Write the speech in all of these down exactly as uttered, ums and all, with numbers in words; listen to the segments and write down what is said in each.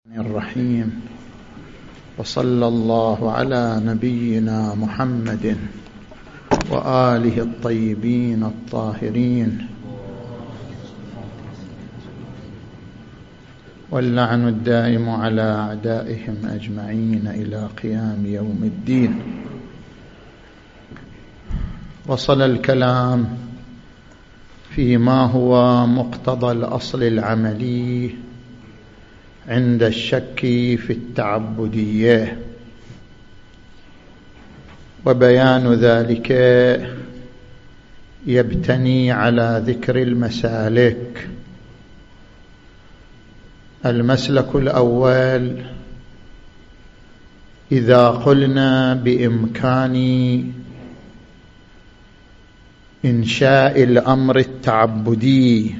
الرحيم. وصلى الله على نبينا محمد وآله الطيبين الطاهرين، واللعن الدائم على أعدائهم أجمعين إلى قيام يوم الدين. وصل الكلام فيما هو مقتضى الأصل العملي عند الشك في التعبدية، وبيان ذلك يبتني على ذكر المسالك. المسلك الأول: إذا قلنا بإمكان إنشاء الأمر التعبدي،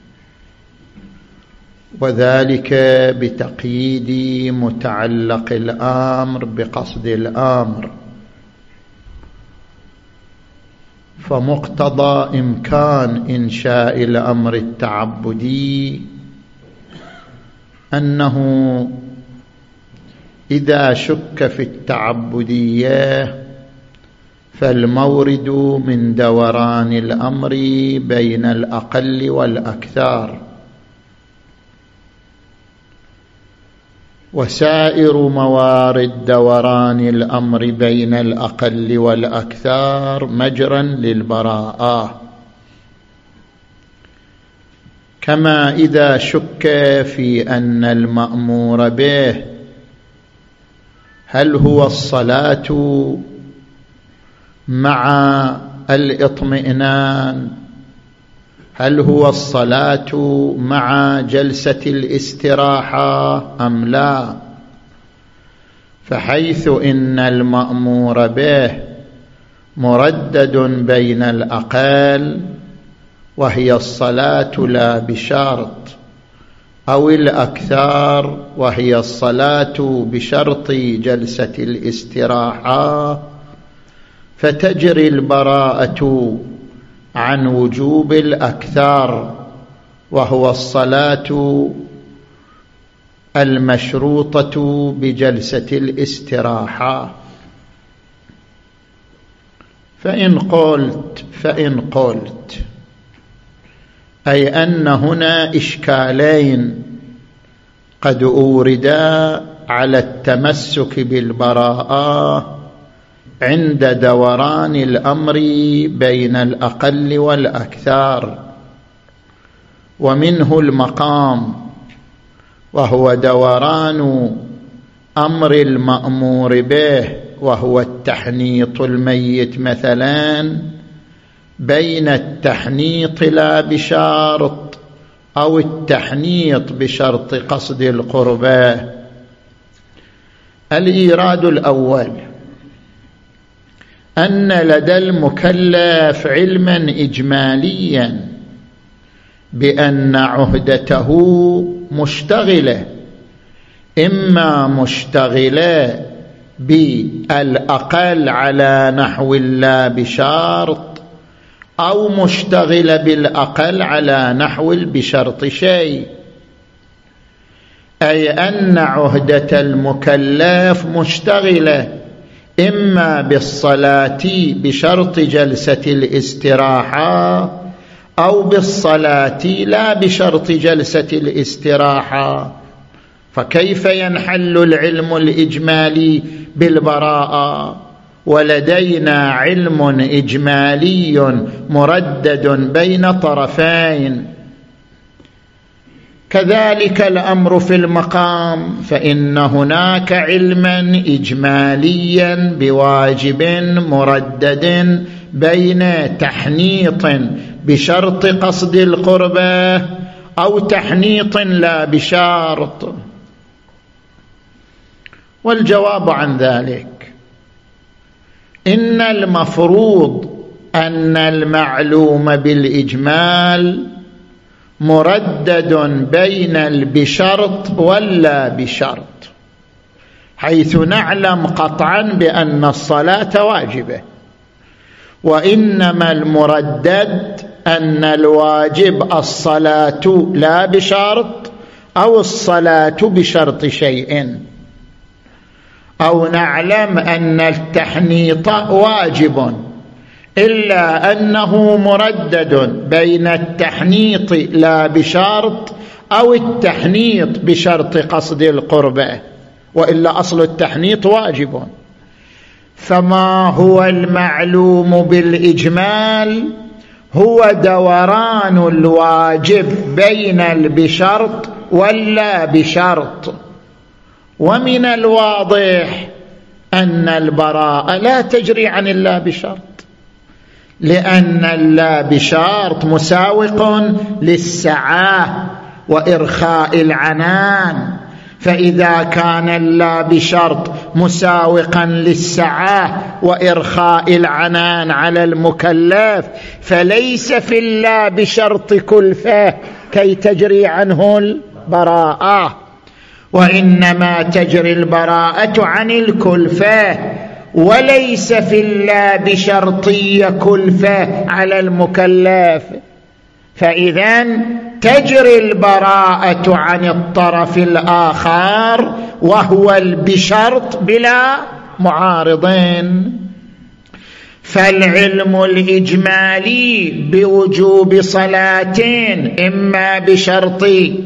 وذلك بتقييد متعلق الأمر بقصد الأمر، فمقتضى إمكان إنشاء الأمر التعبدي أنه إذا شك في التعبدية فالمورد من دوران الأمر بين الأقل والأكثر، وسائر موارد دوران الأمر بين الأقل والأكثر مجرا للبراءة. كما إذا شك في أن المأمور به هل هو الصلاة مع الاطمئنان، هل هو الصلاة مع جلسة الاستراحة أم لا، فحيث إن المأمور به مردد بين الأقل وهي الصلاة لا بشرط، أو الأكثر وهي الصلاة بشرط جلسة الاستراحة، فتجري البراءة عن وجوب الأكثر وهو الصلاة المشروطة بجلسة الاستراحة. فإن قلت فإن قلت أي أن هنا إشكالين قد أوردا على التمسك بالبراءة عند دوران الأمر بين الأقل والأكثر، ومنه المقام وهو دوران أمر المأمور به وهو التحنيط الميت مثلا بين التحنيط لا بشرط أو التحنيط بشرط قصد القربة. الإيراد الأول: أن لدى المكلف علما إجماليا بأن عهدته مشتغلة، إما مشتغلة بالأقل على نحو لا بشرط، أو مشتغلة بالأقل على نحو بشرط شيء، أي أن عهدة المكلف مشتغلة إما بالصلاة بشرط جلسة الاستراحة أو بالصلاة لا بشرط جلسة الاستراحة. فكيف ينحل العلم الإجمالي بالبراءة ولدينا علم إجمالي مردد بين طرفين؟ كذلك الأمر في المقام، فإن هناك علما إجماليا بواجب مردد بين تحنيط بشرط قصد القربة أو تحنيط لا بشرط. والجواب عن ذلك: إن المفروض أن المعلوم بالإجمال مردد بين البشرط واللا بشرط، حيث نعلم قطعا بأن الصلاة واجبة، وإنما المردد أن الواجب الصلاة لا بشرط أو الصلاة بشرط شيء، أو نعلم أن التحنيط واجب إلا أنه مردد بين التحنيط لا بشرط أو التحنيط بشرط قصد القربة، وإلا أصل التحنيط واجب. فما هو المعلوم بالإجمال هو دوران الواجب بين البشرط واللا بشرط. ومن الواضح أن البراءة لا تجري عن اللا بشرط، لأن اللا بشرط مساوق للسعة وإرخاء العنان، فإذا كان اللا بشرط مساوقا للسعة وإرخاء العنان على المكلف فليس في اللا بشرط كلفة كي تجري عنه البراءة، وإنما تجري البراءة عن الكلفة، وليس في اللا بشرطية كلفة على المكلف. فإذن تجري البراءة عن الطرف الآخر وهو البشرط بلا معارضين. فالعلم الإجمالي بوجوب صلاتين إما بشرط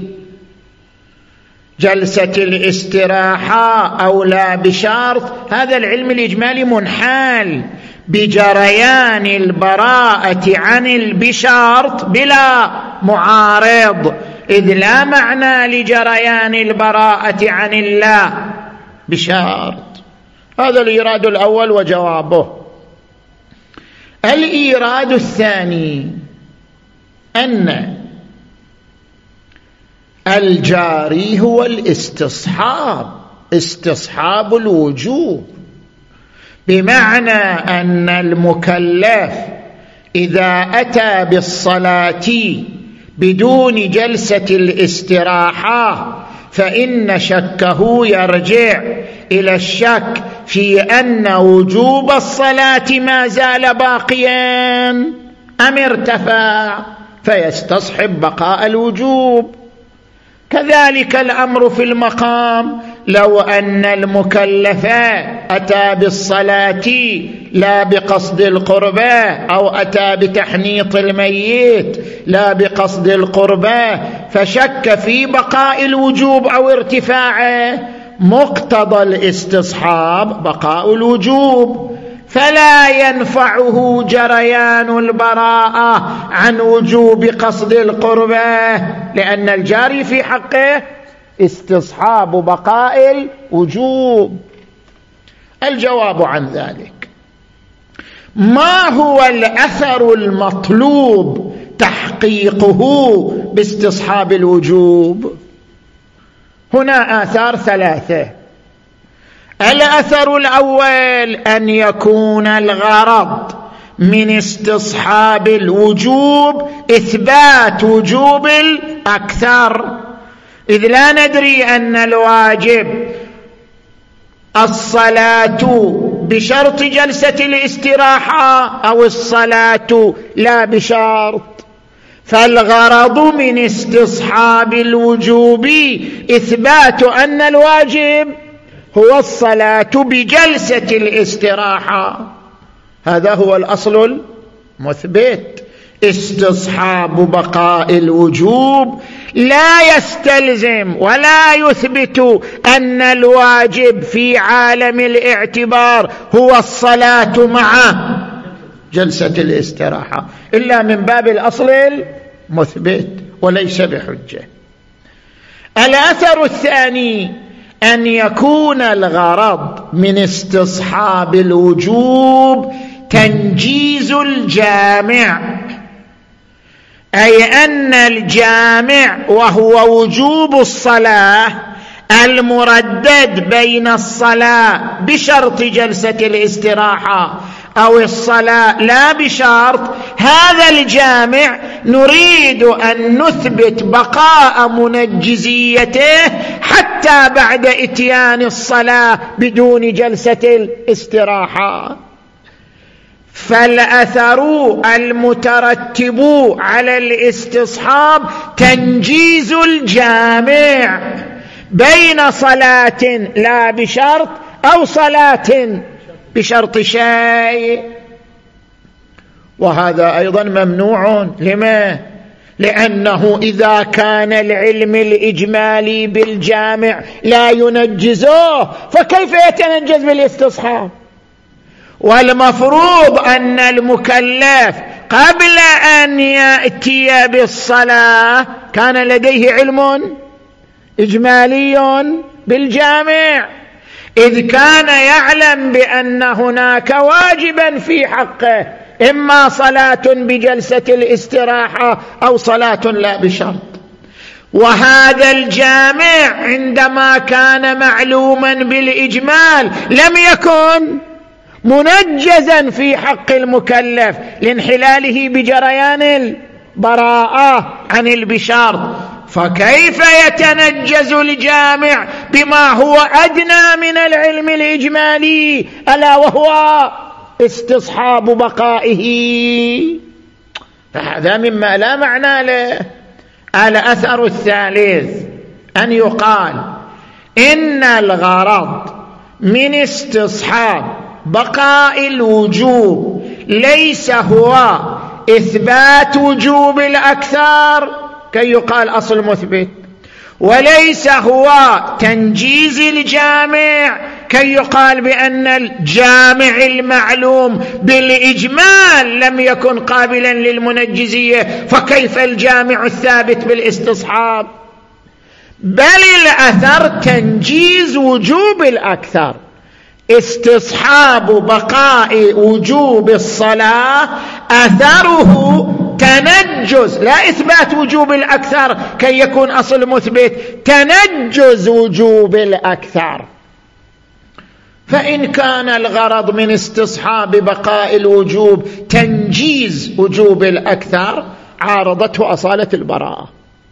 جلسة الاستراحة أو لا بشرط، هذا العلم الإجمالي منحال بجريان البراءة عن البشرط بلا معارض، إذ لا معنى لجريان البراءة عن اللا بشرط. هذا الإيراد الأول وجوابه. الإيراد الثاني أن الجاري هو الاستصحاب، استصحاب الوجوب، بمعنى أن المكلف إذا أتى بالصلاة بدون جلسة الاستراحة فإن شكه يرجع إلى الشك في أن وجوب الصلاة ما زال باقيا أم ارتفع، فيستصحب بقاء الوجوب. كذلك الأمر في المقام، لو أن المكلف أتى بالصلاة لا بقصد القربة أو أتى بتحنيط الميت لا بقصد القربة فشك في بقاء الوجوب أو ارتفاعه، مقتضى الاستصحاب بقاء الوجوب، فلا ينفعه جريان البراءة عن وجوب قصد القربة، لأن الجاري في حقه استصحاب بقاء الوجوب. الجواب عن ذلك: ما هو الأثر المطلوب تحقيقه باستصحاب الوجوب؟ هنا آثار ثلاثة. الأثر الأول أن يكون الغرض من استصحاب الوجوب إثبات وجوب الأكثر، إذ لا ندري أن الواجب الصلاة بشرط جلسة الاستراحة أو الصلاة لا بشرط، فالغرض من استصحاب الوجوب إثبات أن الواجب هو الصلاة بجلسة الاستراحة، هذا هو الأصل المثبت. استصحاب بقاء الوجوب لا يستلزم ولا يثبت أن الواجب في عالم الاعتبار هو الصلاة مع جلسة الاستراحة، إلا من باب الأصل المثبت وليس بحجة. الأثر الثاني أن يكون الغرض من استصحاب الوجوب تنجيز الجامع، أي أن الجامع وهو وجوب الصلاة المردد بين الصلاة بشرط جلسة الاستراحة أو الصلاة لا بشرط، هذا الجامع نريد أن نثبت بقاء منجزيته حتى بعد إتيان الصلاة بدون جلسة الاستراحة. فالأثر المترتب على الاستصحاب تنجيز الجامع بين صلاة لا بشرط أو صلاة بشرط شيء، وهذا أيضا ممنوع. لما؟ لأنه إذا كان العلم الإجمالي بالجامع لا ينجزه فكيف يتنجز بالاستصحاب؟ والمفروض أن المكلف قبل أن يأتي بالصلاة كان لديه علم إجمالي بالجامع، إذ كان يعلم بأن هناك واجبا في حقه، إما صلاة بجلسة الاستراحة أو صلاة لا بشرط. وهذا الجامع عندما كان معلوما بالإجمال لم يكن منجزا في حق المكلف لانحلاله بجريان البراءة عن البشرط، فكيف يتنجز الجامع بما هو أدنى من العلم الإجمالي ألا وهو استصحاب بقائه؟ فهذا مما لا معنى له. الأثر الثالث أن يقال إن الغرض من استصحاب بقاء الوجوب ليس هو إثبات وجوب الأكثر كي يقال أصل مثبت، وليس هو تنجيز الجامع كي يقال بأن الجامع المعلوم بالإجمال لم يكن قابلا للمنجزية فكيف الجامع الثابت بالاستصحاب؟ بل الأثر تنجيز وجوب الأكثر. استصحاب بقاء وجوب الصلاة أثره تنجز، لا إثبات وجوب الأكثر كي يكون أصل مثبت، تنجز وجوب الأكثر. فإن كان الغرض من استصحاب بقاء الوجوب تنجيز وجوب الأكثر عارضته أصالة البراءة،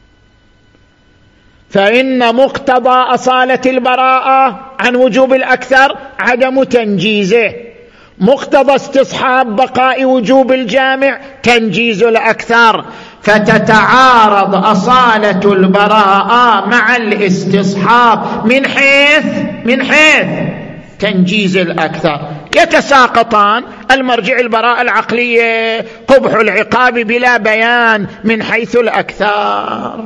فإن مقتضى أصالة البراءة عن وجوب الأكثر عدم تنجيزه، مقتضى استصحاب بقاء وجوب الجامع تنجيز الأكثر، فتتعارض أصالة البراءة مع الاستصحاب من حيث من حيث تنجيز الأكثر، يتساقطان. المرجع البراءة العقلية قبح العقاب بلا بيان من حيث الأكثر.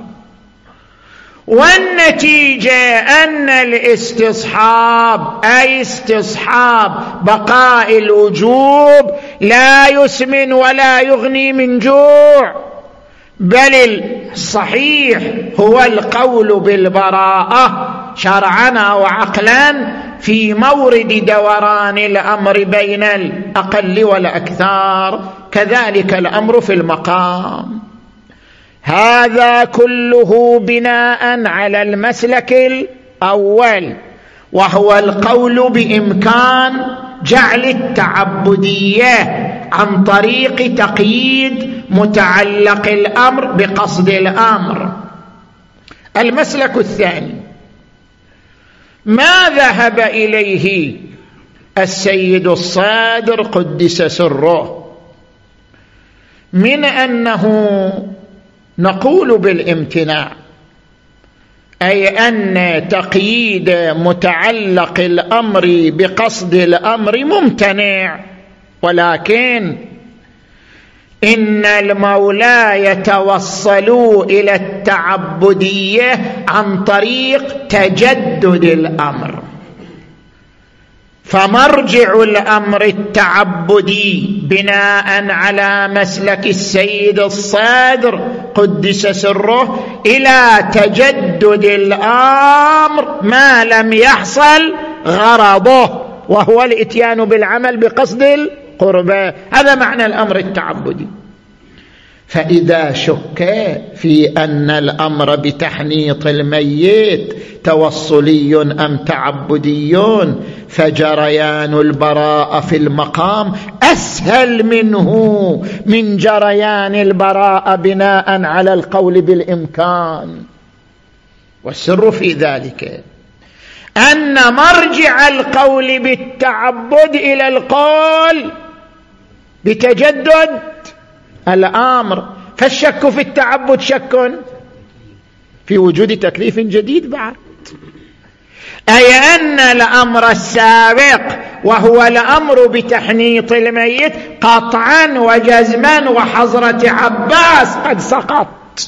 والنتيجة أن الاستصحاب أي استصحاب بقاء الوجوب لا يسمن ولا يغني من جوع، بل الصحيح هو القول بالبراءة شرعا وعقلا في مورد دوران الأمر بين الأقل والأكثر، كذلك الأمر في المقام. هذا كله بناء على المسلك الأول، وهو القول بإمكان جعل التعبدية عن طريق تقييد متعلق الأمر بقصد الأمر. المسلك الثاني ما ذهب إليه السيد الصادر قدس سره من أنه نقول بالامتناع، أي أن تقييد متعلق الأمر بقصد الأمر ممتنع، ولكن إن المولى يتوصل إلى التعبدية عن طريق تجدد الأمر، فمرجع الأمر التعبدي بناء على مسلك السيد الصادر قدس سره إلى تجدد الأمر ما لم يحصل غرضه، وهو الاتيان بالعمل بقصد القربة. هذا معنى الأمر التعبدي. فإذا شك في أن الأمر بتحنيط الميت توصلي أم تعبدي فجريان البراءة في المقام أسهل منه من جريان البراءة بناء على القول بالإمكان. والسر في ذلك أن مرجع القول بالتعبد إلى القول بتجدد الأمر. فالشك في التعبد شك في وجود تكليف جديد بعد، أي أن الأمر السابق وهو الأمر بتحنيط الميت قطعا وجزما وحضرة عباس قد سقط.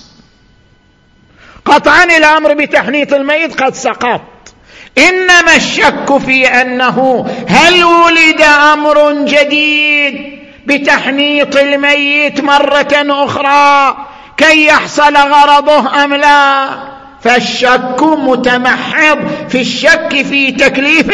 قطعا الأمر بتحنيط الميت قد سقط، إنما الشك في أنه هل ولد أمر جديد بتحنيط الميت مرة أخرى كي يحصل غرضه أم لا. فالشك متمحض في الشك في تكليف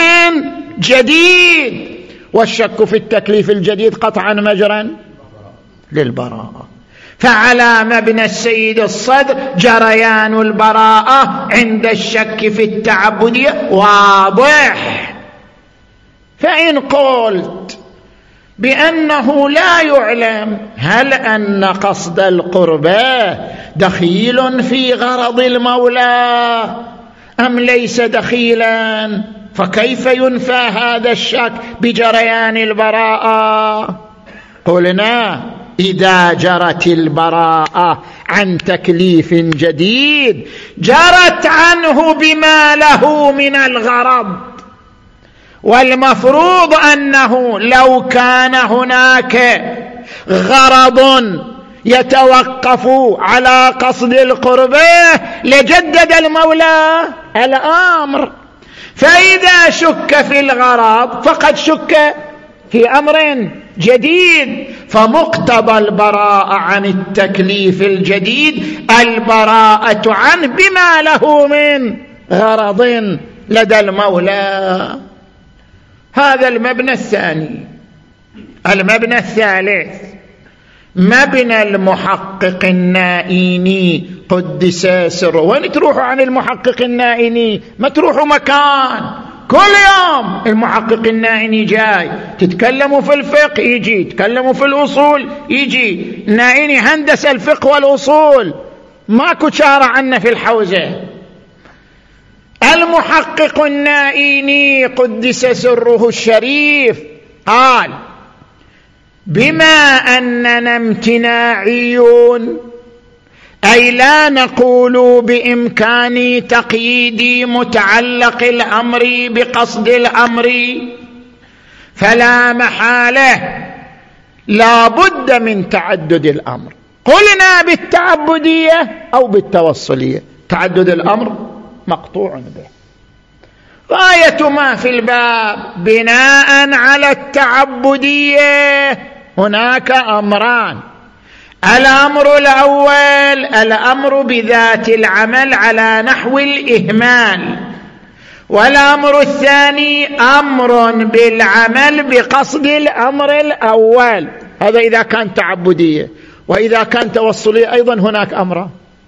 جديد، والشك في التكليف الجديد قطعا مجرا للبراءة. فعلى مبنى السيد الصدر جريان البراءة عند الشك في التعبدية واضح. فإن قلت بأنه لا يعلم هل أن قصد القربى دخيل في غرض المولى أم ليس دخيلا، فكيف ينفى هذا الشك بجريان البراءة؟ قلنا إذا جرت البراءة عن تكليف جديد جرت عنه بما له من الغرض، والمفروض أنه لو كان هناك غرض يتوقف على قصد القربة لجدد المولى الأمر. فإذا شك في الغرض فقد شك في أمر جديد، فمقتضى البراءة عن التكليف الجديد البراءة عنه بما له من غرض لدى المولى. هذا المبنى الثاني. المبنى الثالث مبنى المحقق النائيني قدس سره. وين تروحوا عن المحقق النائيني؟ ما تروحوا مكان، كل يوم المحقق النائيني جاي. تتكلموا في الفقه يجي، تتكلموا في الأصول يجي. النائيني هندس الفقه والأصول، ماكو شارع عنا في الحوزة. المحقق النائيني قدس سره الشريف قال بما أننا امتناعيون، أي لا نقول بإمكان تقييد متعلق الأمر بقصد الأمر، فلا محالة لا بد من تعدد الأمر. قلنا بالتعبدية أو بالتوصلية، تعدد الأمر مقطوع به. غاية ما في الباب بناء على التعبدية هناك أمران. الأمر الأول الأمر بذات العمل على نحو الإهمال، والأمر الثاني أمر بالعمل بقصد الأمر الأول. هذا إذا كان تعبدية. وإذا كان توصلية أيضا هناك أمران: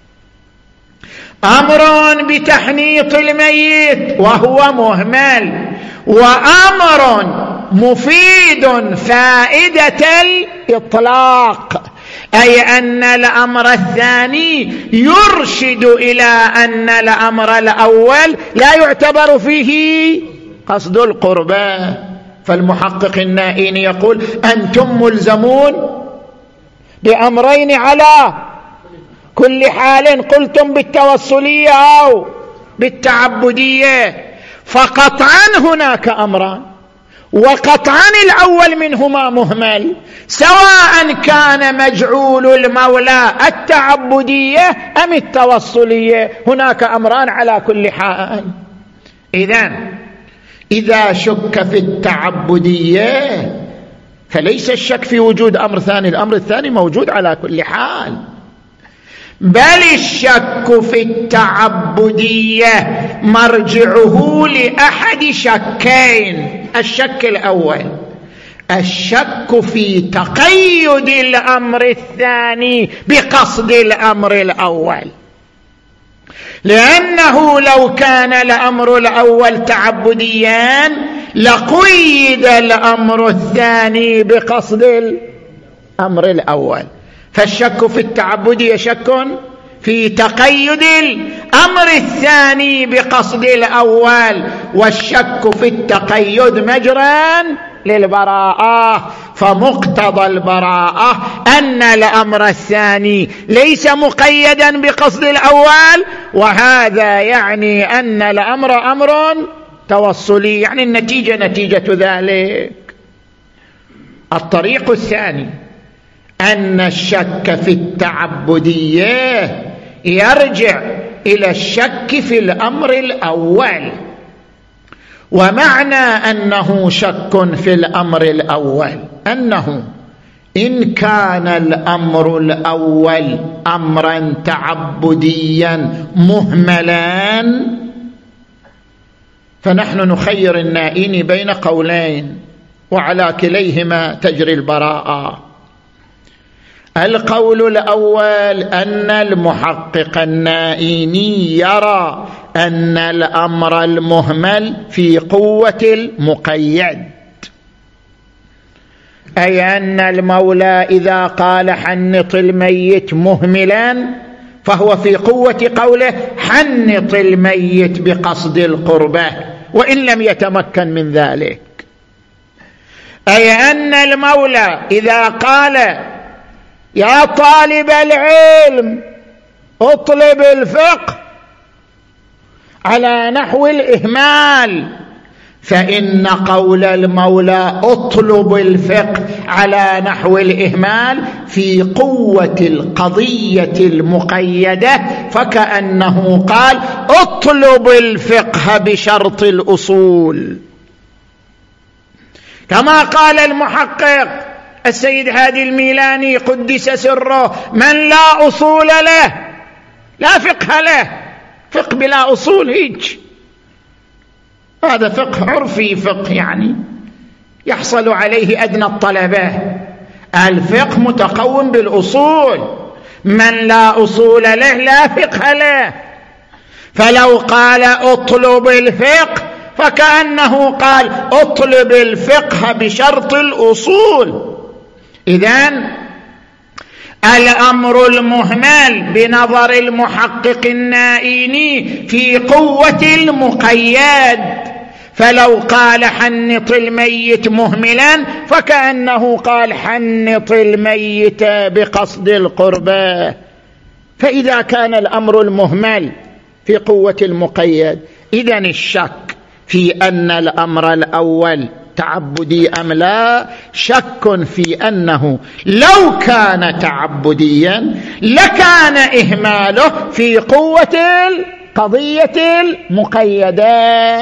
أمر بتحنيط الميت وهو مهمل، وأمر مفيد فائدة الإطلاق، أي أن الأمر الثاني يرشد إلى أن الأمر الأول لا يعتبر فيه قصد القربى. فالمحقق النائيني يقول أنتم ملزمون بأمرين على كل حال، قلتم بالتوصلية أو بالتعبدية، فقطعا هناك أمران، وقطعا الأول منهما مهمل، سواء كان مجعول المولى التعبدية أم التوصلية، هناك أمران على كل حال. إذن إذا شك في التعبدية فليس الشك في وجود أمر ثاني، الأمر الثاني موجود على كل حال، بل الشك في التعبدية مرجعه لأحد شكين. الشك الأول الشك في تقيد الأمر الثاني بقصد الأمر الأول، لأنه لو كان الأمر الأول تعبديا لقيد الأمر الثاني بقصد الأمر الأول. فالشك في التعبدية شك في تقيد الأمر الثاني بقصد الأول، والشك في التقيد مجرى للبراءة. فمقتضى البراءة أن الأمر الثاني ليس مقيدا بقصد الأول، وهذا يعني أن الأمر أمر توصلي، يعني النتيجة نتيجة ذلك. الطريق الثاني أن الشك في التعبدية يرجع إلى الشك في الأمر الأول. ومعنى أنه شك في الأمر الأول أنه إن كان الأمر الأول أمرا تعبديا مهملا فنحن نخير النائين بين قولين وعلى كليهما تجري البراءة. القول الأول أن المحقق النائيني يرى أن الأمر المهمل في قوة المقيد، أي أن المولى إذا قال حنط الميت مهملا فهو في قوة قوله حنط الميت بقصد القربة وإن لم يتمكن من ذلك. أي أن المولى إذا قال يا طالب العلم اطلب الفقه على نحو الإهمال، فإن قول المولى اطلب الفقه على نحو الإهمال في قوة القضية المقيدة، فكأنه قال اطلب الفقه بشرط الأصول، كما قال المحقق السيد هادي الميلاني قدس سره من لا أصول له لا فقه له، فقه بلا أصول هيج، هذا فقه عرفي، فقه يعني يحصل عليه أدنى الطلبة. الفقه متقوم بالأصول، من لا أصول له لا فقه له. فلو قال اطلب الفقه فكأنه قال اطلب الفقه بشرط الأصول. إذن الأمر المهمل بنظر المحقق النائيني في قوة المقيد، فلو قال حنط الميت مهملا فكأنه قال حنط الميت بقصد القربة. فإذا كان الأمر المهمل في قوة المقيد، إذن الشك في أن الأمر الأول تعبدي أم لا شك في أنه لو كان تعبديا لكان إهماله في قوة القضية المقيدة.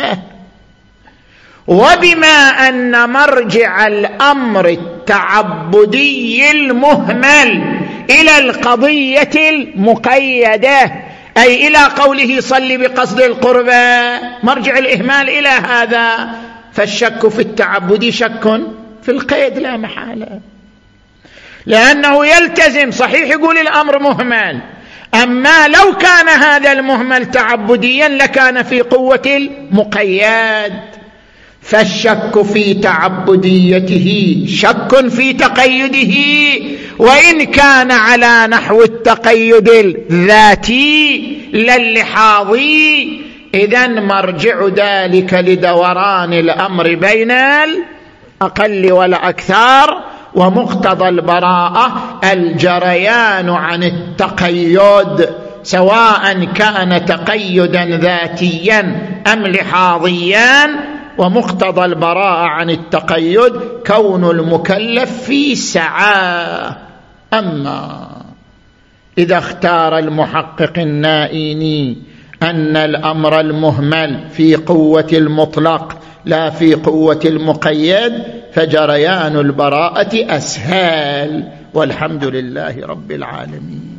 وبما أن مرجع الأمر التعبدي المهمل إلى القضية المقيدة، أي إلى قوله صل بقصد القربة، مرجع الإهمال إلى هذا، فالشك في التعبدي شك في القيد لا محالة، لأنه يلتزم صحيح يقول الأمر مهمل، أما لو كان هذا المهمل تعبديا لكان في قوة المقيد. فالشك في تعبديته شك في تقيده، وإن كان على نحو التقيد الذاتي لا اللحاظي، إذن مرجع ذلك لدوران الأمر بين الأقل والأكثر، ومقتضى البراءة الجريان عن التقيد سواء كان تقيدا ذاتيا أم لحاظيا، ومقتضى البراءة عن التقيد كون المكلف في سعة. أما إذا اختار المحقق النائيني أن الأمر المهمل في قوة المطلق لا في قوة المقيد، فجريان البراءة أسهل، والحمد لله رب العالمين.